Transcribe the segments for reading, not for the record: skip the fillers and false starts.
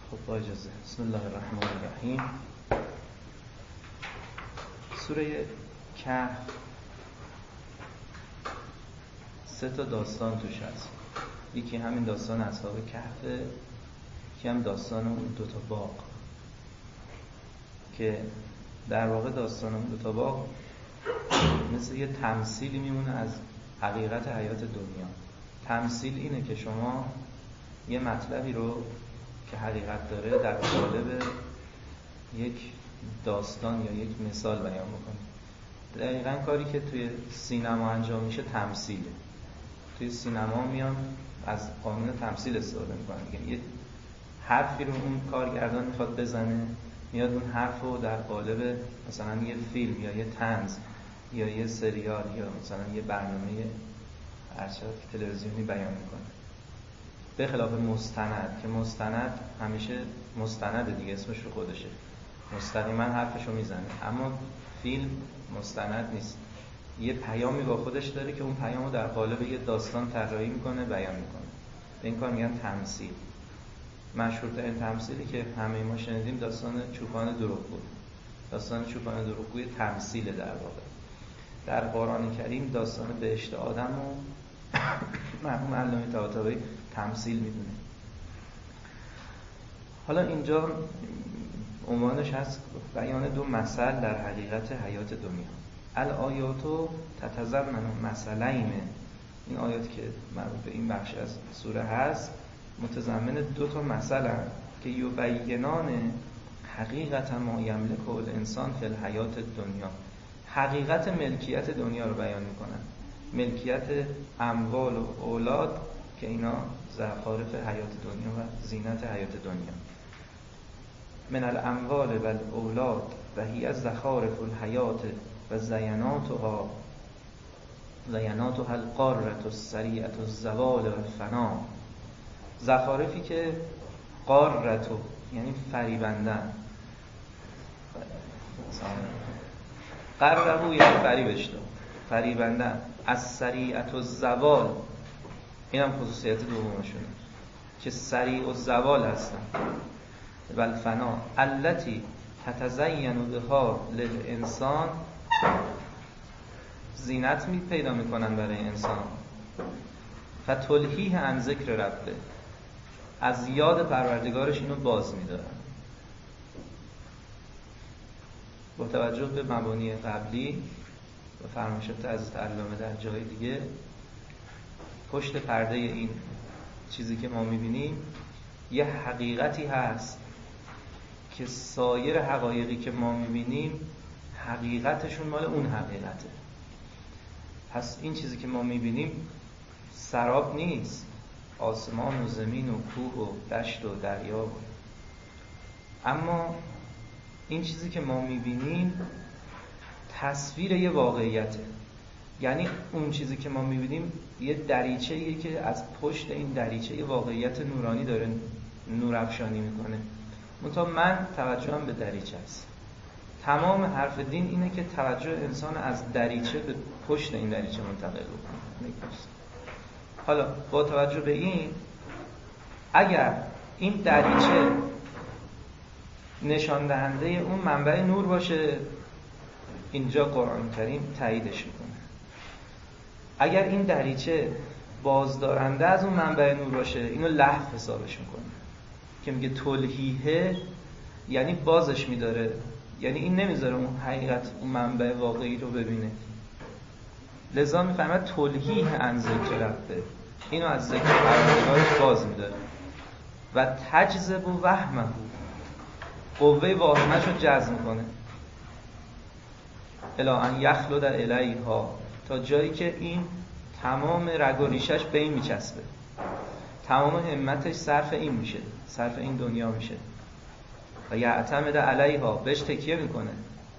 خب با اجازه بسم الله الرحمن الرحیم. سوره کهف 3 داستان توش هست. یکی همین داستان اصحاب کهف، یکی هم داستان اون 2 باغ که در واقع داستان اون 2 باغ مثل یه تمثیلی میمونه از حقیقت حیات دنیا. تمثیل اینه که شما یه مطلبی رو که حقیقت داره در قالب یک داستان یا یک مثال بیان بکنید. دقیقاً کاری که توی سینما انجام میشه تمثیله. توی سینما میان از قانون تمثیل استفاده میکنن. یه حرفی رو اون کارگردان میخواد بزنه، میاد اون حرف رو در قالب مثلا یه فیلم یا یه طنز یا یه سریال یا مثلا یه برنامه تلویزیونی بیان میکنه. به خلاف مستند که مستند همیشه مستنده دیگه، اسمش رو خودشه، مستقیما حرفشو میزنه. اما فیلم مستند نیست، یه پیامی با خودش داره که اون پیامو در قالب یه داستان طراحی میکنه، بیان میکنه. به این کار میگن تمثیل. مشهورترین تمثیلی که همه ما شنیدیم داستان چوپان دروغگو. داستان چوپان دروغگو تمثیل در واقع. در قرآن کریم داستان بهشت آدم و مرحوم علامه طباطبایی تمثیل میدونه. حالا اینجا عنوانش هست بیان 2 مثل در حقیقت حیات دنیا. الآیاتو تتضمن مثلین. این آیات که مربوط به این بخش از سوره هست متضمن 2 مثل هست که یبینان حقیقت ما یملک الانسان فی الحیات دنیا. حقیقت ملکیت دنیا رو بیان میکنن. ملکیت اموال و اولاد که اینا زخارف حیات دنیا و زینت حیات دنیا. من الاموال و الاولاد و هی از زخارف الحیات و زیناتها القارة السریعة الزوال و الفنا. زخارفی که قارتو یعنی فریبندن، قرهو یعنی فریبش داد، فریبندن. از سریعة الزوال، این هم خصوصیت دومشونه که سریع الزوال هستن. و الفنا التي تتزین بها للانسان، زینت می پیدا میکنن برای انسان. فتلهیه عن ذکر ربه، از یاد پروردگارش اینو باز میدارن. با توجه به مبانی قبلی و فرمایشات از علامه در جای دیگه، پشت پرده این چیزی که ما میبینیم یه حقیقتی هست که سایر حقایقی که ما میبینیم حقیقتشون مال اون حقیقته. پس این چیزی که ما میبینیم سراب نیست، آسمان و زمین و کوه و دشت و دریا و. اما این چیزی که ما میبینیم تصویر یه واقعیته. یعنی اون چیزی که ما میبینیم یه دریچه‌ایه که از پشت این دریچه یه واقعیت نورانی داره نورافشانی میکنه. منتها من توجهم به دریچه است. تمام حرف دین اینه که توجه انسان از دریچه به پشت این دریچه منتقل بکنه. حالا با توجه به این، اگر این دریچه نشان دهنده اون منبع نور باشه، اینجا قرآن کریم تاییدش میکنه. اگر این دریچه بازدارنده از اون منبع نور باشه، اینو لحو حسابش میکنه که میگه تلهیه، یعنی بازش میداره، یعنی این نمیذاره اون حقیقت اون منبع واقعی رو ببینه. لذا میفهمد تلهیه عن ذکر ربه، اینو از ذکر پروردگارش باز میداره. و تجذب و وهمه، قوه واهمش رو جذب میکنه. الی ان یخلد الیها، تا جایی که این تمام رگ و ریشش به این میچسبه، تمام همتش صرف این میشه، صرف این دنیا میشه. و یعتمد علیها، بهش تکیه میکنه.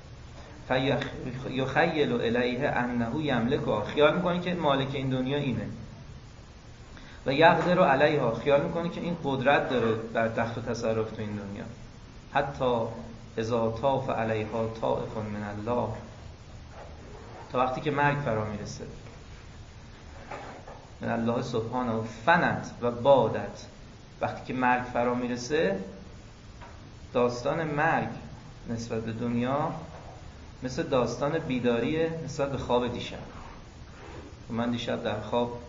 فیخیل الیه انه یملکها، خیال میکنه که مالک این دنیا اینه. و یقدر علیها، خیال میکنه که این قدرت داره بر دخل و تصرف تو این دنیا. حتی اذا طاف علیها طائف من الله، تا وقتی که مرگ فرا میرسه. من الله سبحانه و فنت و بادت، وقتی که مرگ فرا میرسه داستان مرگ نسبت به دنیا مثل داستان بیداری نسبت به خواب دیشب. من دیشب در خواب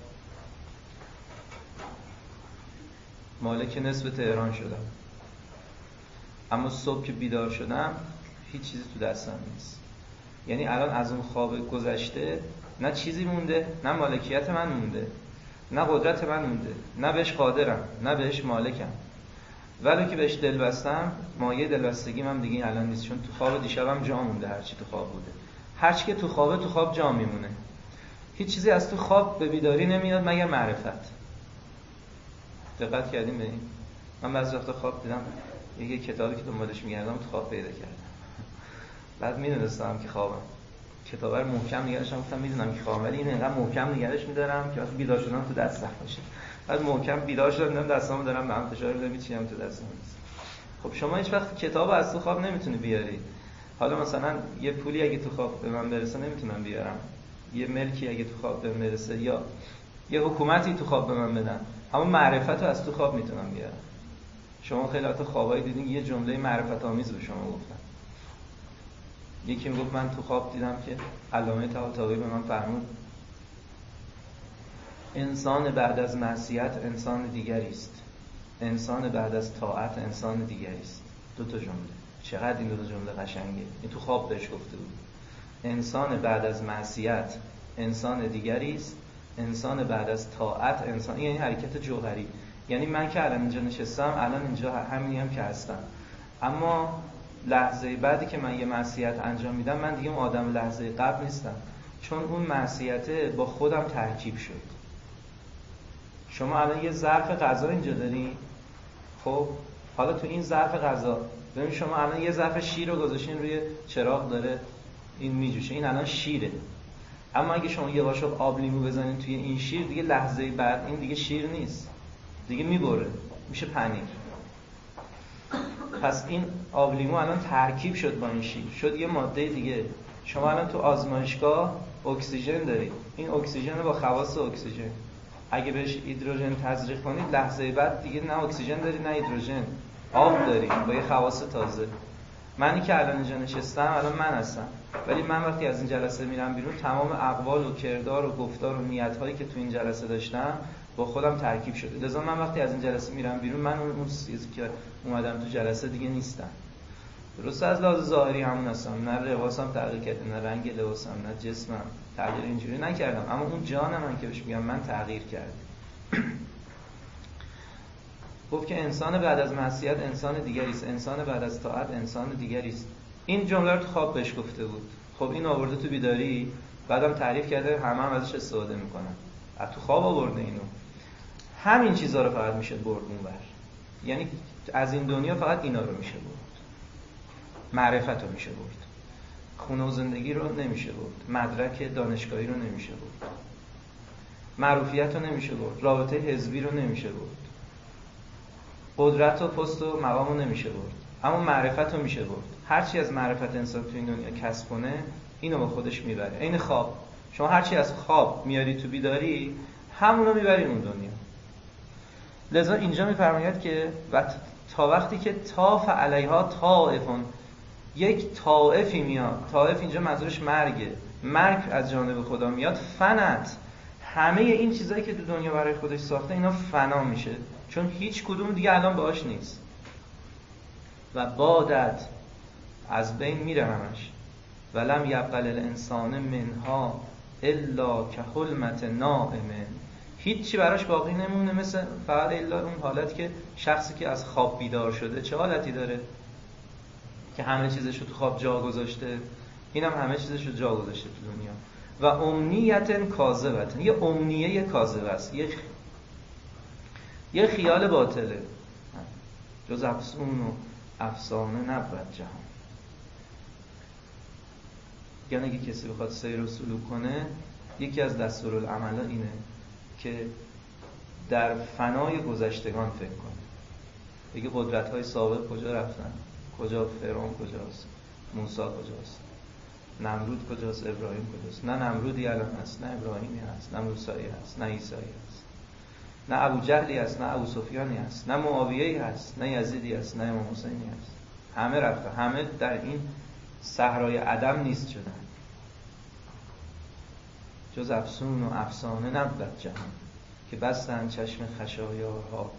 مالک نصف تهران شدم، اما صبح که بیدار شدم هیچ چیزی تو دستم نیست. یعنی الان از اون خواب گذشته نه چیزی مونده، نه مالکیت من مونده، نه قدرت من مونده، نه بهش قادرم، نه بهش مالکم. ولی که بهش دل بستم، مایه دلبستگی من دیگه الان نیست، چون تو خواب دیشبم جا مونده. هرچی تو خواب بوده، هرچی که تو خوابه تو خواب جا میمونه. هیچ چیزی از تو خواب به بیداری نمیاد مگر معرفت. دقت کردین به این؟ من بعضی وقتا خواب دیدم یه کتابی که دنبالش میگردم تو خواب پیدا کردم. بعد میدونستم که خوابم، کتاب رو محکم نگرشم، گفتم میدونم که خوابم، ولی این اینقدر محکم نگرش میدارم که وقتی بیدار شدم تو دستم باشه. بعد محکم بیدار شدم دیدم دستامو دارم به هم فشار میدم، میچینم تو دستم نیست. خب شما هیچ وقت کتابو از تو خواب نمیتونی بیاری. حالا مثلا یه پولی اگه تو خواب به من برسه نمیتونم بیارم، یه ملکی اگه تو خواب به من برسه، یا یه حکومتی تو خواب به من بدن، اما معرفتو از تو خواب میتونم بیارم. شما خیلی وقت خوابایی دیدین یه جمله معرفت آمیز به شما گفتن. یکی میگفت من تو خواب دیدم که علامه طباطبایی به من فرمود انسان بعد از معصیت انسان دیگری است، انسان بعد از طاعت انسان دیگری است. دو تا جمله. چقدر این دو تا جمله قشنگه. این تو خواب بهش گفته بود. انسان بعد از معصیت انسان دیگری است، انسان بعد از طاعت انسان. یعنی حرکت جوهری. یعنی من که الان اینجا نشستم، الان اینجا همینی هم که هستم، اما لحظه بعدی که من یه معصیت انجام میدم، من دیگه اون آدم لحظه قبل نیستم، چون اون معصیت با خودم ترکیب شد. شما الان یه ظرف غذا اینجا داری، خب حالا تو این ظرف غذا ببین شما الان یه ظرف شیر رو گذاشتین روی چراغ، داره این میجوشه، این الان شیره. اما اگه شما یه قاشق آب لیمو بزنین توی این شیر، دیگه لحظه بعد این دیگه شیر نیست، دیگه میبره، میشه پنیر. پس این آب لیمو الان ترکیب شد با این شیر، شد یه ماده دیگه. شما الان تو آزمایشگاه اکسیژن دارید، این اکسیژن با خواص اکسیژن، اگه بهش هیدروژن تزریق کنید، لحظه بعد دیگه نه اکسیژن دارید نه هیدروژن، آب دارید با یه خواص تازه. منی که الان اینجا نشستم الان من هستم، ولی من وقتی از این جلسه میرم بیرون، تمام اقوال و کردار و گفتار و نیت‌هایی که تو این جلسه داشتم با خودم ترکیب شده. لذا من وقتی از این جلسه میرم بیرون، من اون چیزی که اومدم تو جلسه دیگه نیستم. درسته از لحاظ ظاهری همون هستم، نه لباسم تغییر کرده، نه رنگ لباسم، نه جسمم تغییر اینجوری نکردم، اما اون جان من که بهش میگم من تغییر کرده. گفت که انسان بعد از معصیت انسان دیگری است، انسان بعد از طاعت انسان دیگری است. این جمله رو تو خواب بهش گفته بود. خب این آورده تو بیداری، بعدم تعریف کرده، همه هم ازش استفاده میکنن. از تو خواب آورده اینو. همین چیزا رو فقط میشه برد اونور. یعنی از این دنیا فقط اینا رو میشه برد. معرفت رو میشه برد. خونه و زندگی رو نمیشه برد. مدرک دانشگاهی رو نمیشه برد. معروفیت رو نمیشه برد. رابطه حزبی رو نمیشه برد. قدرت و پست و مقام رو نمیشه برد. اما معرفت رو میشه برد. هرچی از معرفت انسان تو این دنیا کسب کنه، اینو با خودش میبره. این خواب. شما هرچی از خواب میاری تو بیداری، همونو میبری اون دنیا. لذا اینجا میفرماید که تا وقتی که طاف علیها طائفون، یک طائفی میاد. طائف اینجا منظورش مرگه. مرگ از جانب خدا میاد. فنت، همه این چیزایی که تو دنیا برای خودش ساخته اینا فنا میشه، چون هیچ کدوم دیگه الان باهاش نیست. و بادت، از بین میره همش. ولم یبقل الانسان منها الا کحلمت نائم، هیچی براش باقی نمونه مثل فقط الا اون حالت که شخصی که از خواب بیدار شده چه حالتی داره که همه چیزشو تو خواب جا گذاشته، اینم همه چیزشو جا گذاشته تو دنیا. و امنیت کاذبت، یه امنیه کاذبه است، یه خیال باطله، جز افسون و افسانه نبود جهان. یعنی اگه کسی بخواد سیر و سلوک کنه، یکی از دستورالعملا اینه که در فنای گذشتگان فکر کنه. بگه قدرت‌های سابق کجا رفتن، کجا فرعون کجاست، موسی کجاست، نمرود کجاست، ابراهیم کجاست. نه نمرودی الان هست، نه ابراهیمی هست، نه موسیی هست، نه عیسایی هست، نه ابو جهلی هست، نه ابو سفیانی هست، نه معاویه‌ای هست، نه یزیدی هست، نه امام حسینی هست. همه رفتن، همه در این صحرای عدم نیست شدن. جز افسون و افسانه نبود جهان، که بستن چشم خشایارها.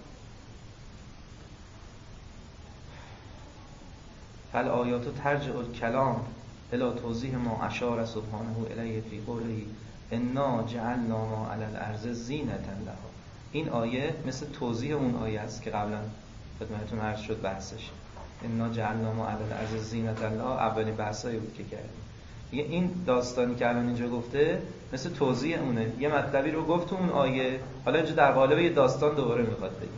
فالآیات ترجع الکلام الی توضیح ما اشار سبحانه الیه فی قوله انا جعلنا ما علی الارض زینة لها. این آیه مثل توضیح اون آیه است که قبلا خدمتتون عرض شد بحثش. انا جعلنا ما علی الارض زینة لها اولین بحثایی بود که کردیم. دیگه این داستانی که الان اینجا گفته مثل توضیح اونه، یه مطلبی رو گفت تو اون آیه، حالا اینجا در قالب یه داستان دوباره میخواد بگه.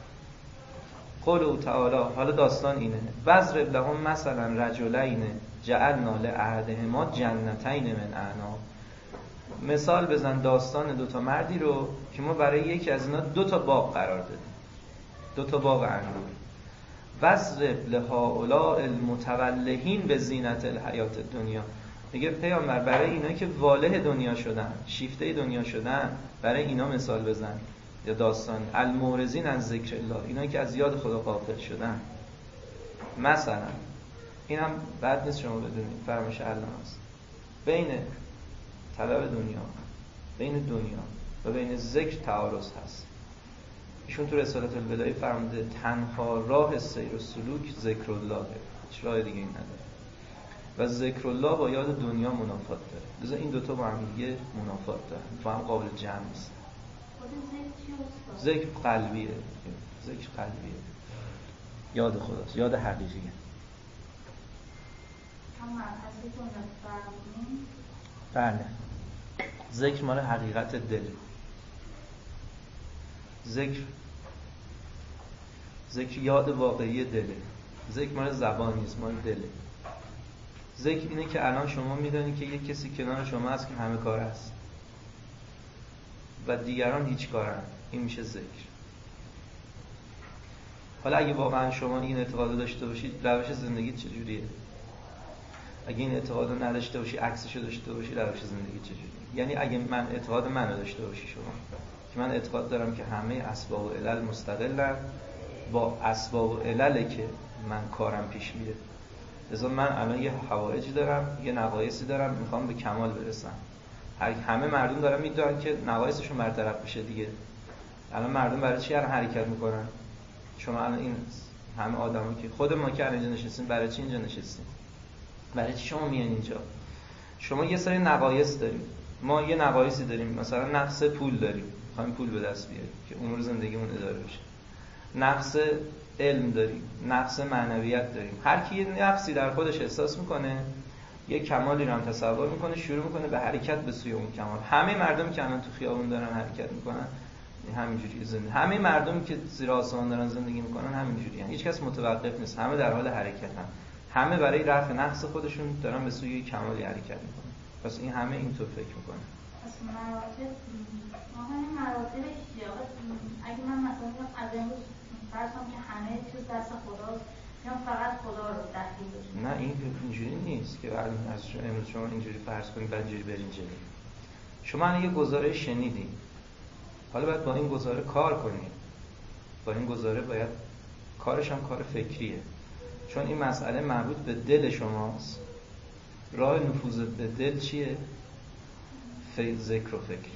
قوله تعالی، حالا داستان اینه: واضرب لهم مثلا رجلین جعلنا لأحدهما جنتین من اعناب. مثال بزن داستان دوتا مردی رو که ما برای یکی از اینا دوتا باغ قرار دادیم، دوتا باغ انگور. واضرب لهؤلاء المتولهین بزینة الحیات الدنیا. میگه پیامبر برای اینا که واله دنیا شدن، شیفته دنیا شدن، برای اینا مثال بزن یا داستان. المورزین از ذکر الله، اینا که از یاد خدا غافل شدن. مثلا این هم بد نیست شما بدونید، فرمایش الله است. بین طلب دنیا، بین دنیا و بین ذکر تعارض هست. ایشون تو رسالت الوداع فرموده تنها راه سیر و سلوک ذکر الله، هیچ راه دیگه این نداره. و ذکر الله با یاد دنیا منافات داره. لذا این دوتا با هم دیگه منافات دارن، با هم قابل جمع نیست. ذکر قلبیه، ذکر قلبیه، یاد خداست، یاد حقیقیه. بله، ذکر مال حقیقت دل. ذکر یاد واقعی دله. ذکر مال زبان نیست، مال دله. ذکر اینه که الان شما میدونید که یک کسی کنار شما هست که همه کار است و دیگران هیچ کارن. این میشه ذکر. حالا اگه واقعا شما این اعتقاد داشته باشید، روش زندگی چجوریه؟ اگه این اعتقاد نداشته باشی، عکسشو داشته باشی، روش زندگی چجوریه؟ یعنی اگه من اعتقاد منو داشته باشی شما، که من اعتقاد دارم که همه اسباب و علل مستقلن، با اسباب و علله که من کارم پیش میره. لذا من الان یه حوائج دارم، یه نقایصی دارم، میخوام به کمال برسم. همه مردم دارن میدونن که نقایصشون برطرف بشه دیگه. الان مردم برای چی الان حرکت میکنن؟ شما الان این همه آدما که خود ما که الان اینجا نشستیم، برای چی اینجا نشستیم؟ برای چی شما میان اینجا؟ شما یه سری نقایص داریم، ما یه نقایصی داریم، مثلا نقص پول داریم، میخوایم پول به دست بیاریم که امور زندگیمون اداره بشه. نقص علم داریم، نقص معنویت داریم. هر کی یه نقصی در خودش احساس میکنه، یه کمالی رو هم تصور میکنه، شروع میکنه به حرکت به سوی اون کمال. همه مردم که الان تو خیابون دارن حرکت میکنن همینجوری زندگی، همه مردم که زیر آسمان دارن زندگی میکنن همینجوری، یعنی هیچ کس متوقف نیست، همه در حال حرکتن. همه برای رفع نقص خودشون دارن به سوی کمالی حرکت میکنن. پس این همه اینطور فکر میکنن. پس مراتب مراتبش چیه؟ اگه من مثلا از امروز فرض کنم که همه چیز دست خداست، یا فقط خدا رو دخیل بشه؟ نه، این اینجوری نیست که بعد از امروز شما اینجوری فرض کنید بعد اینجوری برین جلو. شما یه گزاره شنیدین، حالا باید با این گزاره کار کنید. با این گزاره باید کارش هم کار فکریه، چون این مسئله مربوط به دل شماست. راه نفوذ به دل چیه؟ ذکر و فکر.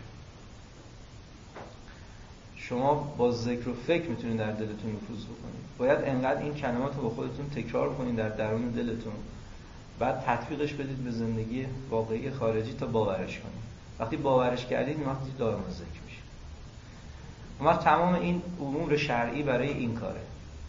شما با ذکر و فکر میتونید در دلتون نفوذ بکنید. باید انقدر این کلمات رو با خودتون تکرار بکنید در درون دلتون، بعد تطبیقش بدید به زندگی واقعی خارجی تا باورش کنید. وقتی باورش کردید، وقتی دائما ذکر میشه. اون وقت تمام این امور شرعی برای این کاره.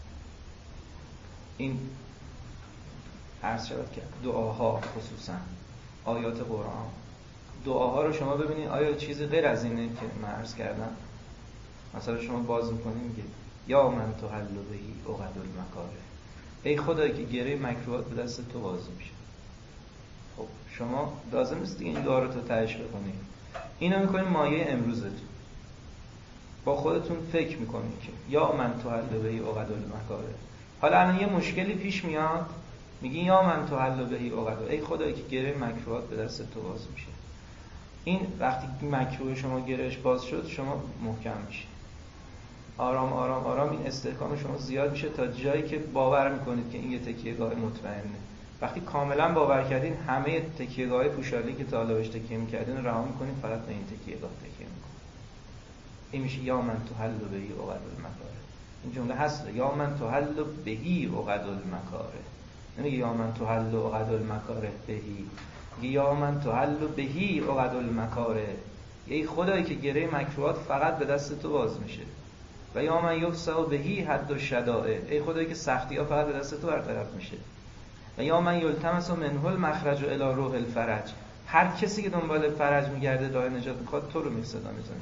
این عرض شد که دعاها، خصوصا آیات قرآن، دعاها رو شما ببینید آیا چیزی غیر از اینه که من عرض کردم؟ مثلا شما باز میکنید میگه یا من تحل بهی عقد المکاره، ای خدایی که گره مکروهات به دست تو باز میشه. خب شما لازم نیست دیگه این دعا رو تو تهش بکنید، اینو میکنید مایه امروزتون. با خودتون فکر میکنید که یا من تحل بهی عقد المکاره. حالا الان یه مشکلی پیش میاد، میگی یا من تحل بهی عقد، ای خدایی که گره مکروهات به دست تو باز میشه. این وقتی مکروه شما گرهش باز شد، شما محکم میشه. آرام آرام آرام این استحکام شما زیاد میشه تا جایی که باور میکنید که این یه تکیهگاه مطمئنه. وقتی کاملا باور کردین همه تکیهگاه پوشالی که تا حالا بهش تکیه میکردین رو رها میکنین، فقط به این تکیهگاه تکیه میکنین. این میشه یا من تحل بهی عقد المکاره. این جمله هست، یا من تحل بهی عقد المکاره. نمیگه یا من تحل عقد المکاره بهی، میگه یا من تحل بهی عقد المکاره. ای خدایی که گره مکروهات فقط به دست تو باز میشه. و یا من یفسع بهی حد الشدائد. ای خدایی که سختی ها فقط به دست تو برطرف میشه. و یا من یلتمس منه المخرج الی روح الفرج. هر کسی که دنبال فرج میگرده، راه نجات میخواد، تو رو صدا میزنه.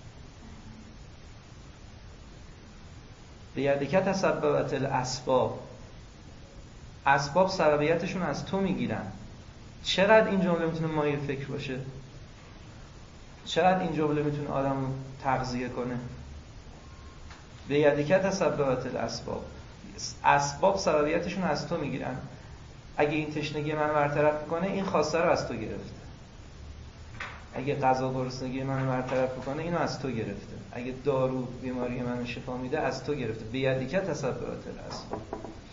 بیدک تسببت الاسباب. اسباب سببیتشون از تو میگیرن. چقدر این جمله میتونه مایه فکر باشه؟ چقدر این جمله میتونه آدمو تغذیه کنه؟ بیدک تسببت الاسباب. اسباب سببیتشون از تو میگیرن. اگه این تشنگی من برطرف میکنه، این خواسته رو از تو گرفته. اگه غذا گرسنگی من برطرف میکنه، اینو از تو گرفته. اگه دارو بیماری من شفا میده، از تو گرفته. بیدک تسببت الاسباب.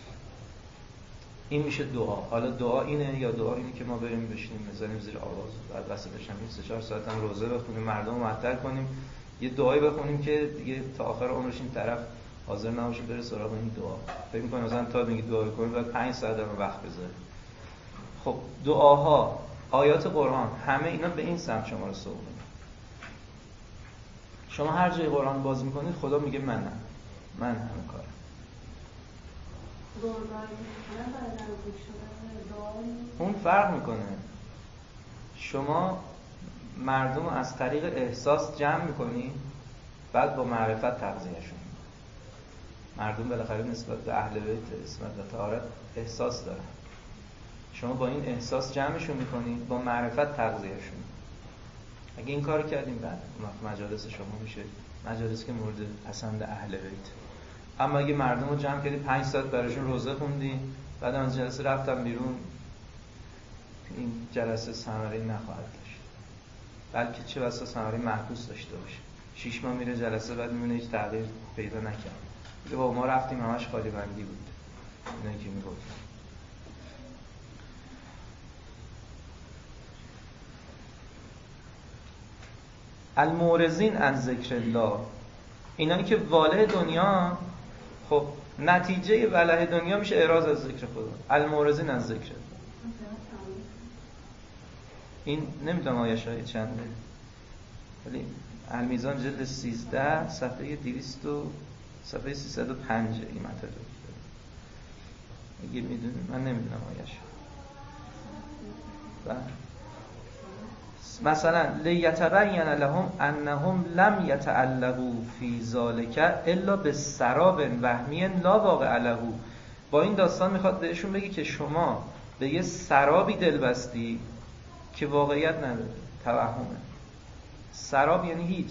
این میشه دعا. حالا دعا اینه یا دعا اینه که ما بریم بشینیم بزنیم زیر آواز، بعد وسطش هم 3-4 ساعت هم روزه بخونیم، مردم رو معطل کنیم، یه دعایی بخونیم که دیگه تا آخر عمرش این طرف حاضر نباشه بره سراغ این دعا. فکر می‌کنم مثلا تا میگی دعا کنیم بعد 5 ساعت هم وقت بذاریم. خب دعاها، آیات قرآن، همه اینا به این سمت شما رو سوق میده. شما هر جای قرآن باز میکنید، خدا میگه من همه کارم. اون فرق میکنه. شما مردم رو از طریق احساس جمع میکنی، بعد با معرفت تغذیه‌شون. مردم بالاخره نسبت به اهل بیت، نسبت به طهارت احساس دارن. شما با این احساس جمعشون میکنی، با معرفت تغذیه‌شون. اگه این کار کردیم، بعد مجالس شما میشه مجالسی که مورد پسند اهل بیت. اما اگه مردم رو جمع کردی 5 ساعت براشون روزه خوندی، بعد از جلسه رفتم بیرون، این جلسه ثمری نخواهد داشت. بلکه چه بسا ثمری معکوس داشته باشه. 6 ماه میره جلسه، بعد میبینه هیچ تغییر پیدا نکرد. میگه با ما رفتیم همش خالی بندی بود. اینایی که میگفت. المورزین عن ذکر الله. اینایی که واله دنیا، خب نتیجه وله دنیا میشه اعراض از ذکر خدا. المورزین عن ذکر الله. این نمیدونم آیه های چنده، ولی المیزان جلد 13 صفحه 200 صفحه 305 این مطلب داره. اگه میدونید، من نمیدونم آیه. مثلا لیتبین لهم انهم لم یتعلقوا فی ذلک الا بالسراب وهمی لا واقع له. با این داستان میخواد بهشون بگه که شما به یه سرابی دل بستی که واقعیت نداره، توهمه. سراب یعنی هیچ.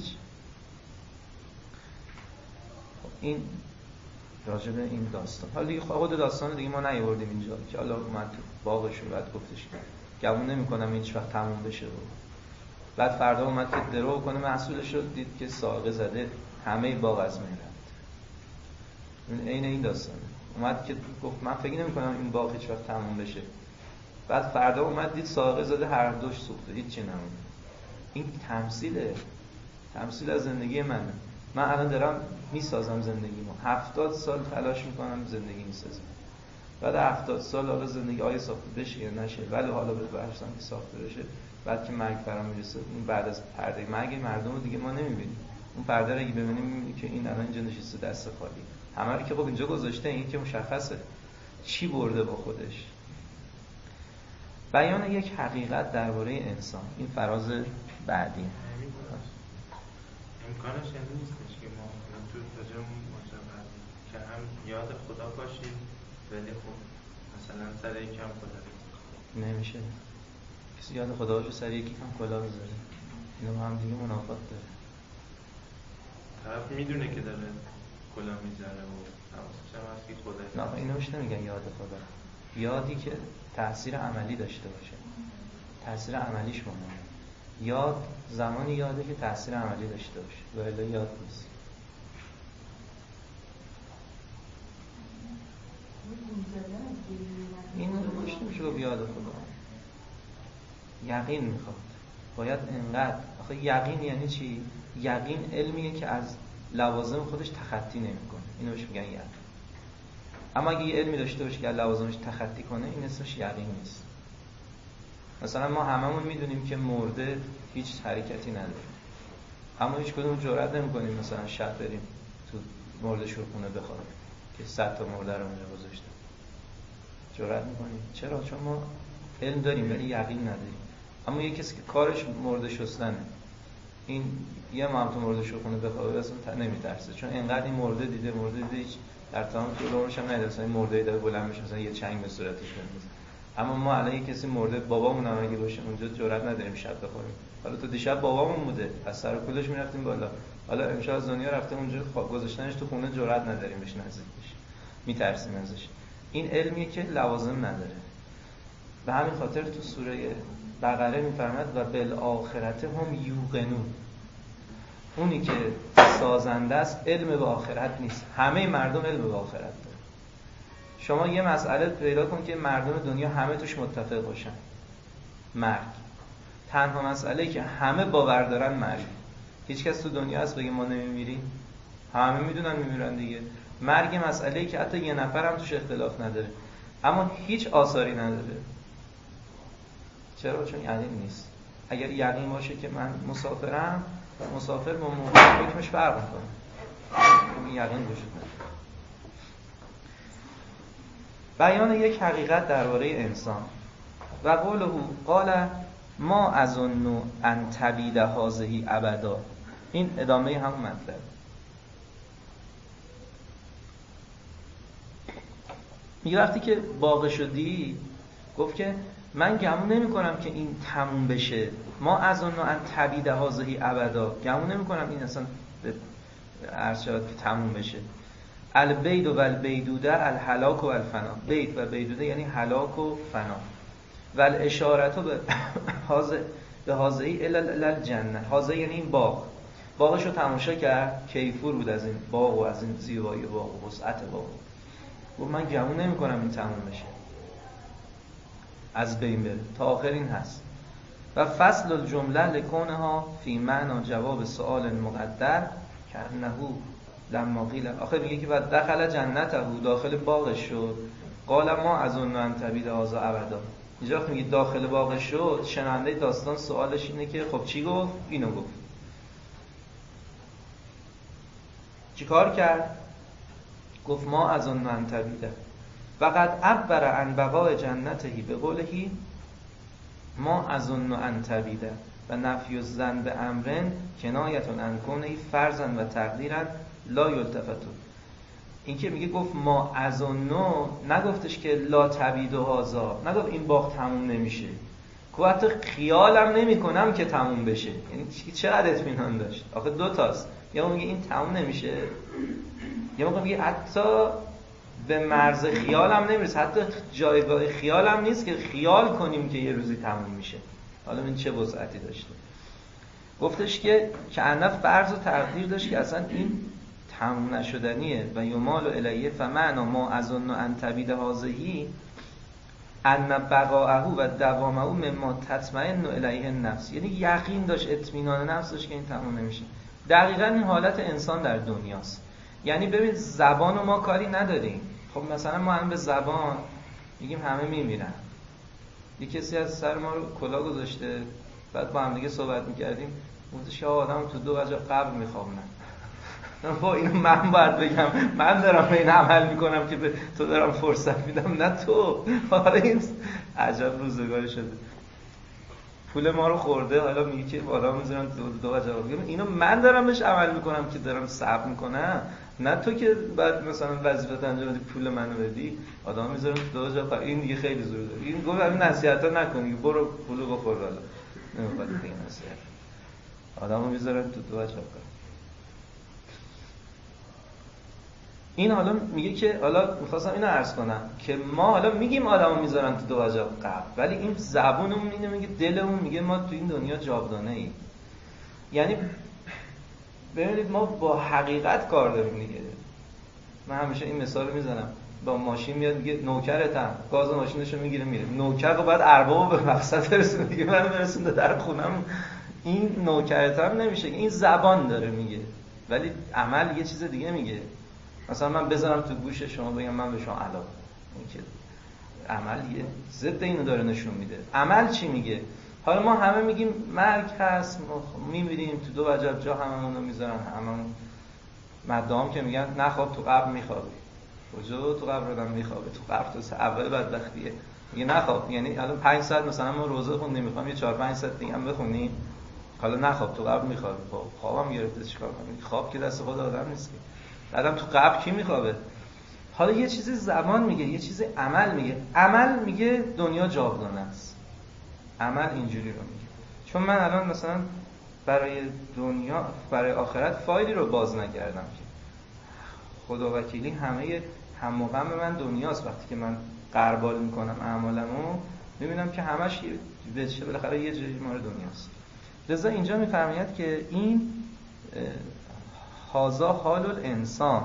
این راجب این داستان. حالا دیگه خود داستان دیگه ما نیاوردیم اینجا که حالا اومد تو باغش رو بعد گفتش که گمون نمی‌کنم هیچ وقت تموم بشه. بعد فردا اومد که درو کنه محصولش رو، دید که ساقه زده، همه باغ از من رفت. این این داستانه. اومد که گفت من فکر نمی‌کنم این باغ هیچ وقت تموم بشه. بعد فردا اومد دید ساقه زده، هر دوش سوخته، هیچ چی نمونده. این تمثیله. تمثیل از زندگی منه. من الان دارم میسازم زندگیمو. 70 سال تلاش میکنم زندگی میسازم. بعد 70 سال حالا زندگی آیا ساخته بشه یا نشه، ولی حالا به برسم که ساخته بشه. بعد که مرگ برام میرسه، این بعد از پرده مرگ مردم رو دیگه ما نمیبینیم. اون پرده رو اگه ببینیم میبینیم که این الان اینجا نشسته دست خالی. همه رو که خب اینجا گذاشته، این که مشخصه چی برده با خودش. بیان یک حقیقت درباره انسان. این فراز بعدی. امکانش این نیستش که ما تو تجربه مشابه که هم یاد خدا باشیم ولی خب مثلا سر یکم خدا نمیشه. کسی یاد خدا باشه سر یکی هم کلا بذاره. اینا هم دیگه منافات داره. طرف میدونه که داره کلا میذاره و حواسش هم هست که خدا. نه اینو مش نمیگن یاد خدا. یادی که تأثیر عملی داشته باشه. تأثیر عملیش مهمه. یاد زمانی یاده که تأثیر عملی داشته باشه. و الا یاد نیست. این روش نمیشه با بیاد خدا. یقین میخواد، باید انقدر. آخه یقین یعنی چی؟ یقین علمیه که از لوازم خودش تخطی نمیکنه، اینو بهش میگن یقین. اما اگه یه علمی داشته باشه که از لوازمش تخطی کنه، این اسمش یقین نیست. مثلا ما هممون میدونیم که مرده هیچ حرکتی نداره، اما هیچ کدوم جرئت نمیکنیم مثلا شب بریم تو مرده شورخونه بخوابیم که 100 تا مرده رو اونجا گذاشتن. جرئت میکنیم. چرا؟ چون ما علم داریم ولی یقین نداریم. اما یه کسی که کارش مرده شستنه، این یه ما هم تو مرده شورخونه بخوابه اصلا نمیترسه، چون انقدر این مرده دیده هیچ در تمام طول عمرش هم ندیده مثلا این مرده داره بلند میشه مثلا یه چنگ به صورتش بندازه. اما ما الان یه کسی مرده، بابامون هم اگه باشه اونجا جرئت نداریم شب بخوریم. حالا تو دیشب بابامون بوده، از سر کولش میرفتیم بالا، حالا امشب از دنیا رفته اونجا، گذاشتنش تو خونه جرئت نداریم بهش نزدیک بشیم، میترسیم ازش. این علمیه که لوازم نداره. به همین خاطر تو سوره بقره میفرماد و بالآخرت هم یوقنون، اونی که سازنده است علم به آخرت نیست. همه مردم علم به آخرت داره. شما یه مسئله پیدا کن که مردم دنیا همه توش متفق باشن، مرگ. تنها مسئله‌ای که همه باور دارن مرگ. هیچ کس تو دنیا هست بگه ما نمیمیریم؟ همه میدونن میمیرن دیگه. مرگ مسئله‌ای که حتی یه نفر هم توش اختلاف نداره، اما هیچ آثاری نداره. چرا؟ چون یقین نیست. اگر یقین باشه که من مسافرم، مسافر با موقع حکمش فرق میکنه. این یقین وجود نداره. بیان یک حقیقت درباره انسان. و قوله قال ما اظن ان تبید هذه ابدا. این ادامه همون مطلب. میگه وقتی که باغ شدی گفت که من گمون نمی کنم که این تموم بشه. ما اظن ان تبید هذه ابدا، گمون نمی کنم این اصلا عرض شود که تموم بشه. البید و البیدوده الهلاک و الفنا. بید و بیدوده یعنی هلاک و فنا. و الاشارت به هذه الی الجنه. هذه یعنی این باغ. باغشو تماشا کرد، کیفور بود از این باغ و از این زیبایی باغ و وسعت باغ. و من گمون نمی کنم این تموم بشه، از بین بره. تا آخر این هست. و فصل الجمله لکونها فی معنی جواب سؤال مقدر کانه لما قیل. آخر میگه که بعد دخل جنته، داخل باغش شد. قال ما اظن ان تبید هذا ابدا. اینجا میگه داخل باغش شد، شنونده داستان سوالش اینه که خب چی گفت؟ اینو گفت. چیکار کرد؟ گفت ما اظن ان تبید. فقط عبر عن بقاء جنته به قوله ما اظن ان تبید و نفی الظن به امرن کنایه عن کونه فرضا و تقدیرا لا یلتفتون. این که میگه گفت ما اظنو، نگفتش که لا تبید و هذا، نگفت این باغ تموم نمیشه، که حتی خیالم نمی کنم که تموم بشه. یعنی چقدر اطمینان داشت. آخه دو تاست، یا میگه این تموم نمیشه، یا میگه حتی به مرز خیالم نمیرسه، حتی جایگاه خیالم نیست که خیال کنیم که یه روزی تموم میشه. حالا این چه وسعتی داشته. گفتش که انف فرض و تقدیر داشت که اصلا این تموم نشدنیه. و یمال الیه فمعنا ما اظن ان تبید هذه ان بقاءه و دوامه مما تطمئن الیه النفس. یعنی یقین داشت، اطمینان نفس داشت که این تموم نمیشه. دقیقاً این حالت انسان در دنیاست. یعنی ببین زبانو ما کاری نداریم. خب مثلا ما هم به زبان میگیم همه میمیرن. یه کسی از سر ما رو کلا گذاشته، بعد با هم دیگه صحبت میکردیم، گفتش که آدم تو 2 وجه قبر میخوابنن. با اینو من باید بگم من دارم این عمل میکنم که به تو دارم فرصت میدم، نه تو. آره این عجب روزگاری شده. پول ما رو خورده، حالا میگه که آدم میذارن 2 وجه. اینو من دارم بهش عمل میکنم که دارم صبر میکنم، نه تو که بعد مثلا وظیفت انجام بدی پول منو بدی. آدم میذارن 2 وجه. این دیگه خیلی زور داره. این گفت همین نصیحتا نکنی، برو پولو بخور. حالا نمیخواد دیگه نصیحت. آدمو میذارن تو 2 وجه. این حالا میگه که حالا میخواستم اینو عرض کنم که ما حالا میگیم آدمو میذارن تو 2 وجه قبر، ولی این زبونمون اینو میگه، دلمون میگه ما تو این دنیا جاودانه ایم. یعنی ببینید ما با حقیقت کار داریم دیگه. من همیشه این مثال رو میزنم. با ماشین میاد میگه نوکرتم، گاز ماشینشو میگیره میره. نوکر رو باید اربابو به مقصد برسونه، میگه منو برسونده در خونم. این نوکرتم نمیشه، این زبان داره میگه، ولی عمل یه چیز دیگه میگه. مثلا من بذارم تو گوش شما بگم من به شما علاقه، این که عمل یه ضد اینو داره نشون میده. عمل چی میگه؟ حالا ما همه میگیم مرگ هست، میمیریم، تو دو وجب جا هممون رو میذارن، هممون مدام که میگن نخواب تو قبر میخوابی. کجا تو قبر آدم میخوابه؟ تو قبر تو اول بدبختیه. میگه نخواب، یعنی الان 5 ساعت مثلا ما روزه خوندیم، میخوام یه 4-5 ساعت دیگه هم بخونیم، حالا نخواب تو قبر میخوابی. خب خوابم گرفته چیکار کنم؟ خواب که دست خود آدم نیست که. بعدم تو قبر کی میخوابه؟ حالا یه چیزی زبان میگه، یه چیزی عمل میگه. عمل میگه دنیا جاودانه است. عمل اینجوری رو میگه. چون من الان مثلا برای دنیا، برای آخرت فایلی رو باز نکردم که خدا وکیلی همه هم و غم من دنیاست. وقتی که من غربال میکنم اعمالمو، میبینم که همش بالاخره یه جایی مال دنیاست. لذا اینجا میفرماید که این هازا حال الانسان،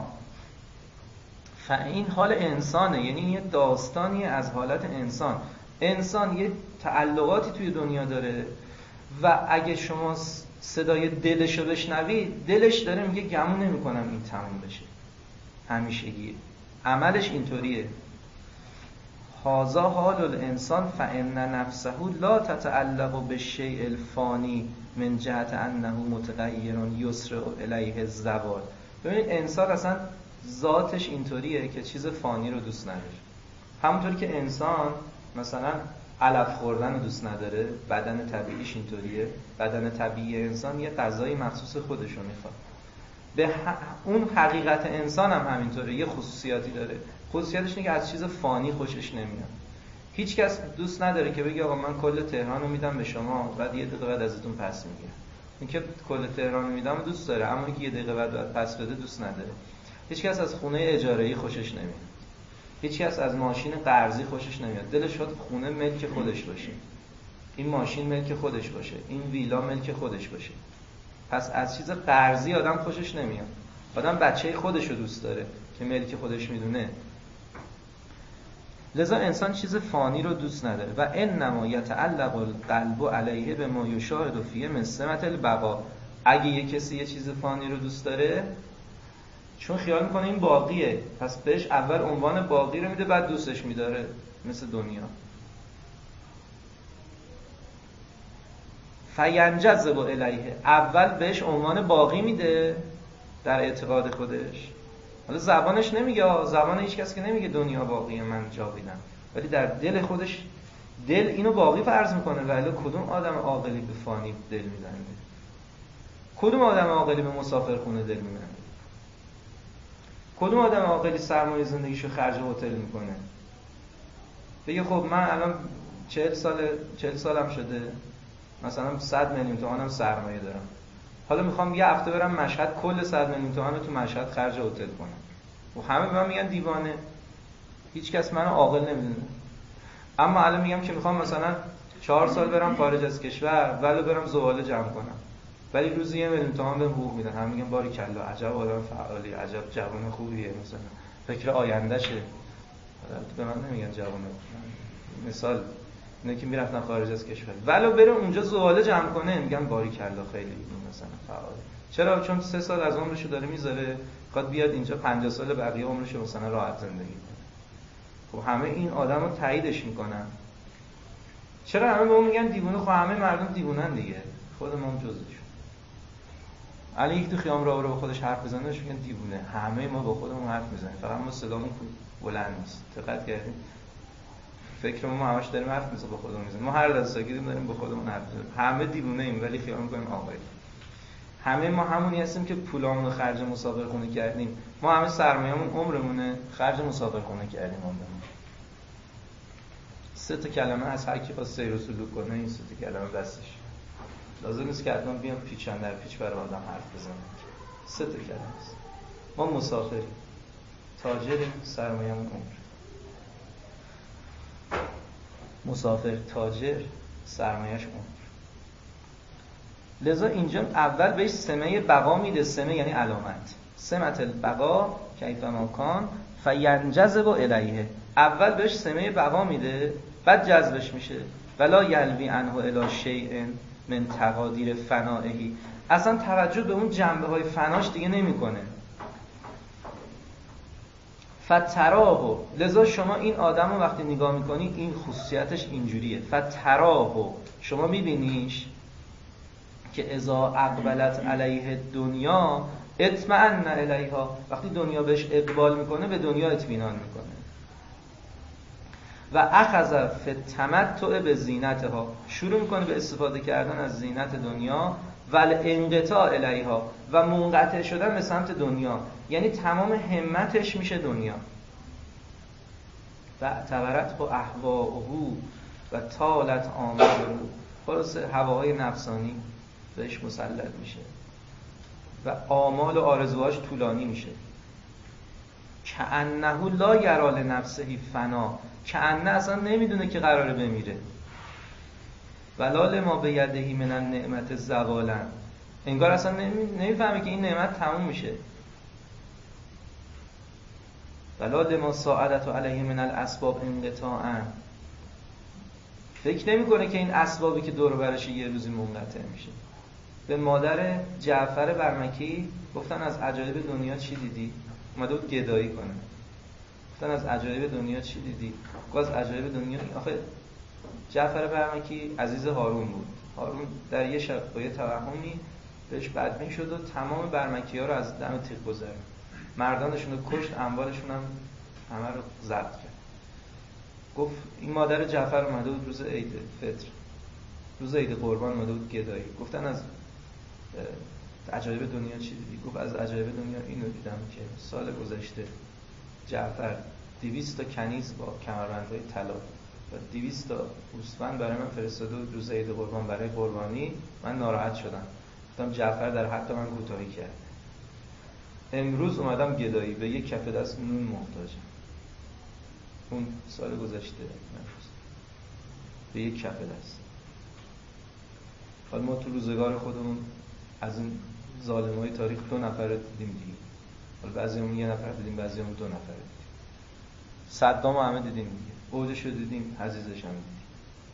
این حال انسانه، یعنی یه داستانی از حالت انسان. انسان یه تعلقاتی توی دنیا داره و اگه شما صدای دلشو بشنوید، دلش داره میگه گمون نمی‌کنم این تموم بشه، همیشگیه. عملش اینطوریه. هازا حال الانسان فان نفسه لا تتعلق بالشیء الفانی من جهت انه متغیر یسرع الیه الزوال. ببینید انسان اصلا ذاتش اینطوریه که چیز فانی رو دوست نداره. همونطوری که انسان مثلا علف خوردن رو دوست نداره، بدن طبیعیش اینطوریه. بدن طبیعی انسان یه غذای مخصوص خودش رو میخواد. به اون حقیقت انسان هم همینطوره، یه خصوصیاتی داره. خصوصیتش اینه که از چیز فانی خوشش نمیاد. هیچ کس دوست نداره که بگه آقا من کل تهران رو میدم به شما، بعد یه دقیقه بعد ازتون پس میگیرم. این که کل تهران رو میدم دوست داره، اما اینکه یه دقیقه بعد پس بده دوست نداره. هیچ کس از خونه اجاره‌ای خوشش نمیاد. هیچ کس از ماشین قرضی خوشش نمیاد. دلش شد خونه ملک خودش باشه، این ماشین ملک خودش باشه، این ویلا ملک خودش باشه. پس از چیز قرضی آدم خوشش نمیاد. آدم بچه خودش رو دوست داره که ملک خودش میدونه. لذا انسان چیز فانی رو دوست نداره. و انما یتعلق القلب علیه به ما یشاهد فیه من سمت البقا. اگه یه کسی یه چیز فانی رو دوست داره، چون خیال میکنه این باقیه، پس بهش اول عنوان باقی رو میده، بعد دوستش میداره. مثل دنیا. فینجذب الیه، اول بهش عنوان باقی میده در اعتقاد خودش. حالا زبانش نمیگه، زبان هیچ کس که نمیگه دنیا باقیه من جاویدم، ولی در دل خودش دل اینو باقی فرض میکنه. ولی کدوم آدم عاقلی به فانی دل میزنه؟ کدوم آدم عاقلی به مسافرخونه دل میزنه؟ کدوم آدم عاقلی سرمایه زندگیشو خرج هتل میکنه؟ بگه خب من الان 40 سالم شده، مثلا 100 میلیون تومانم سرمایه دارم، حالا میخوام یه هفته برم مشهد، کل 100 میلیون تومان رو تو مشهد خرج هتل کنم. و همه به من میگن دیوانه، هیچ کس منو عاقل نمیدونه. اما الان میگم که میخوام مثلا 4 سال برم خارج از کشور، ولی برم زباله جمع کنم، ولی روزی 1 میلیون تومان بهم حقوق میدن. هم میگن باریکلا، عجب آدم فعالی، عجب جوان خوبیه، مثلا فکر آیندهشه. به من نمیگن جوان، مثال اینه که میرفتن خارج از کشور ولو بره اونجا زباله جمع کنه، میگن باریکلا خیلی مثلا فعال. چرا؟ چون 3 سال از عمرشو داره میذاره، میخواد بیاد اینجا 50 سال بقیه عمرشو مثلا راحت زندگی کنه. خب همه این آدمو تاییدش میکنن. چرا همه به اون میگن دیوونه؟ خب همه مردم دیوونن دیگه، خودمون جزشون. الان یک تو خیام راه رو خودش حرف بزنه میگن دیوونه. همه ما با خودمون حرف میزنیم، فقط ما صدامون بلند نیست. دقت کردین؟ فکرمون ما همش داریم حرف میزنیم، با خودمون میزنیم. ما هر لحظه گیریم داریم با خودمون حرف میزنیم. همه دیوونه ایم ولی خیال میکنیم عاقل. همه ما همونی هستیم که پولامون رو خرج مسافرخونه کردیم. ما همه سرمایه‌مون عمرمونه خرج مسافرخونه کردیم عمرمون. 3 تا کلمه از هر کی خواست سیر و سلوک کنه، این 3 تا کلمه دستش. لازم نیست که حتما بیان پیچن در پیچ برای آدم حرف بزنن. 3 تا کلمه است. ما مسافریم، تاجریم، سرمایه‌مون عمر. مسافر، تاجر، سرمایه‌اش عمر. لذا اینجا اول بهش سمه بقا میده. سمه یعنی علامت. سمت البقا کیف ما کان فینجذب الیه، اول بهش سمه بقا میده بعد جذبش میشه. ولا یلوی عنه الی شیء من تقادیر فنائه، اصلا توجه به اون جنبه های فناش دیگه نمیکنه. فتراه، لذا شما این آدم رو وقتی نگاه میکنی این خصوصیتش اینجوریه. فتراه، شما میبینیش که اذا اقبلت علیه دنیا اطمئن الیها، وقتی دنیا بهش اقبال میکنه به دنیا اطمینان میکنه. و اخذ فی التمتع بزینتها، شروع میکنه به استفاده کردن از زینت دنیا. و الانقطاع الیها، و منقطع شدن به سمت دنیا، یعنی تمام همتش میشه دنیا. و اعتبرت با اهواءه و طالت آماله، خلاصه هواهای نفسانی بهش مسلط میشه و آمال و آرزوهاش طولانی میشه. کأنه لا یری لنفسه فنا، کأنه اصلا نمیدونه که قراره بمیره. ولا لما بیدهی من النعمت زوالا، انگار اصلا نمیفهمه که این نعمت تموم میشه. ولا لما ساعدت علیه من الاسباب انقطاعا، فکر نمیکنه که این اسبابی که دور و برش یه روزی منقطع میشه. به مادر جعفر برمکی گفتن از عجایب دنیا چی دیدی؟ اومده بود گدایی کنه. گفتن از عجایب دنیا چی دیدی؟ گفت از عجایب دنیا، آخه جعفر برمکی عزیز هارون بود. هارون در یه شب با یه توهمی بهش بدبین شد و تمام برمکی‌ها رو از دم تیغ گذرد. مردانشون رو کشت، اموالشون هم همه رو ضبط کرد. گفت این مادر جعفر اومده بود روز عید فطر، روز عید قربان اومده بود گدایی. گفتن از عجایب دنیا چی دیدی؟ گفت از عجایب دنیا اینو دیدم که سال گذشته جعفر 200 تا کنیز با کمربندهای طلا و 200 تا گوسفند برای من فرستاده بود روز عید قربان برای قربانی. من ناراحت شدم، گفتم جعفر در حق من کوتاهی کرد. امروز اومدم گدایی، به یک کف دست نون محتاجم. اون سال گذشته به یک کف دست. حالا ما تو روزگار خودمون از این ظالمای تاریخ 2 نفر دیدیم دیگه. حالا بعضیمون 1 نفر دیدیم، بعضیمون 2 نفر دیدیم. صدام همه دیدیم دیگه، اوجش رو دیدیم، عزیزش هم دیدیم.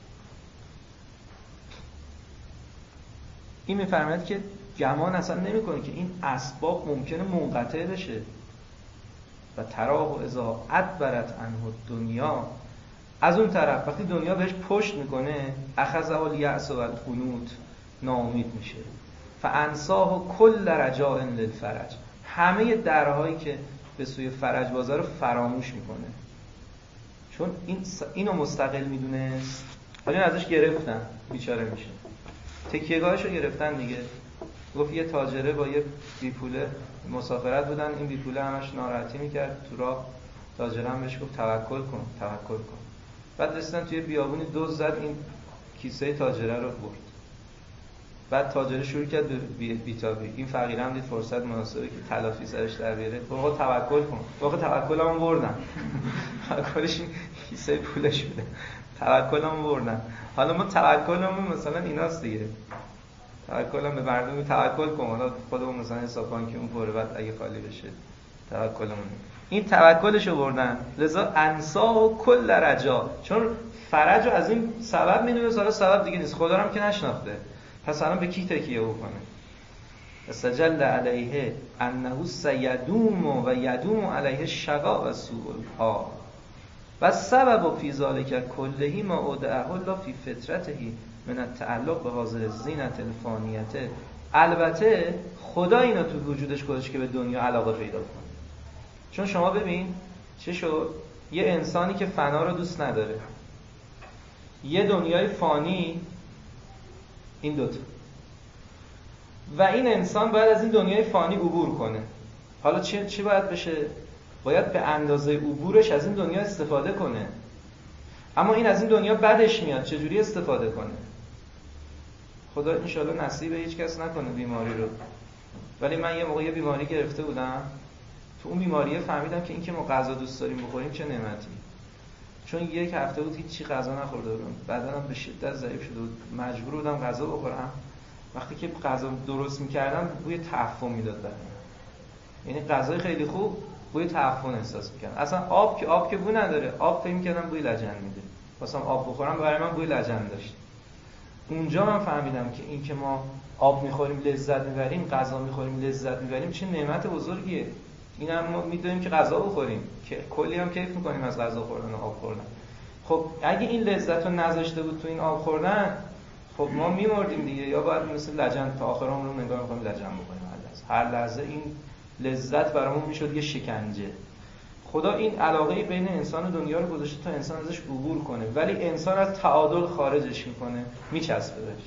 این میفرماید که گمان اصلا نمیکنه که این اسباب ممکنه منقطع بشه. و تراه اذا ادبرت عنه دنیا، از اون طرف وقتی دنیا بهش پشت میکنه اخذه الیأس و القنوط، ناامید میشه. فانساه کل رجاء للفرج، همه درهایی که به سوی فرج بازار فراموش میکنه. چون اینو مستقل میدونست، ولی ازش گرفتن، بیچاره میشه. تکیهگاهشو گرفتن دیگه. گفت یه تاجره با یه بیپوله مسافرت بودن، این بیپوله همش ناراحتی میکرد تو راه. تاجره هم بهش گفت توکل کن توکل کن. بعد رسیدن توی بیابونی دزد زد، این کیسه تاجره رو برد. بعد تاجره شروع کرد به بیتابی. این فقیر هم دید فرصت مناسبه که تلافی سرش در بیاره. آقا توکل کن. آقا توکلمو بردن. توکلش این کیسه پولش بوده. توکلمو بردن. حالا ما توکلمون مثلا ایناست دیگه. توکلم به مردم توکل کن. حالا خودمون مثلا حساب بانکیمون پره، بعد اگه خالی بشه توکلمون. این توکلشو بردن. لذا انسا و کل رجا، چون فرجو از این سبب میدونه، حالا سبب دیگه نیست، خدا هم که نشناخته. پس الان به کی تکیه بکنه؟ استجل علیه انه سیدوم و یدوم علیه شقا و سوء الحال و سبب فی ذلک کلهی ما اودعه الله فی فطرته من التعلق به حاضر زینت الفانیته. البته خدا اینو تو وجودش گذاشت که به دنیا علاقه پیدا کنه. چون شما ببین چه شد، یه انسانی که فنا رو دوست نداره، یه دنیای فانی، این دوتا، و این انسان باید از این دنیای فانی عبور کنه. حالا چی باید بشه؟ باید به اندازه عبورش از این دنیا استفاده کنه. اما این از این دنیا بدش میاد، چجوری استفاده کنه؟ خدا انشالله نصیب هیچ کس نکنه بیماری رو. ولی من یه موقع یه بیماری گرفته بودم، تو اون بیماریه فهمیدم که این که ما غذا دوست داریم بخوریم چه نعمتی. چون 1 هفته بود هیچی غذا نخورده بودم، بدنم به شدت ضعیف شده بود، مجبور بودم غذا بخورم. وقتی که غذا درست می‌کردم بوی تعفن میداد برام، یعنی غذای خیلی خوب بوی تعفن احساس میکنم. اصلا آب که بو نداره، آب فکر می‌کردم بوی لجن میده، واسم آب بخورم برای من بوی لجن داشت. اونجا من فهمیدم که این که ما آب میخوریم لذت میبریم، غذا میخوریم لذت میبریم، چه نعمت بزرگیه. اینم ما میدونیم که غذا بخوریم که کلی هم کیف میکنیم از غذا خوردن و آب خوردن. خب اگه این لذت رو نذاشته بود تو این آب خوردن، خب ما میمردیم دیگه، یا باید مثل لجن تا آخر عمرمون نگاه میکنیم لجن بکنیم. هر لحظه این لذت برامون میشد یه شکنجه. خدا این علاقه بین انسان و دنیا رو گذاشته تا انسان ازش عبور کنه، ولی انسان از تعادل خارجش میکنه، میچسبه بهش.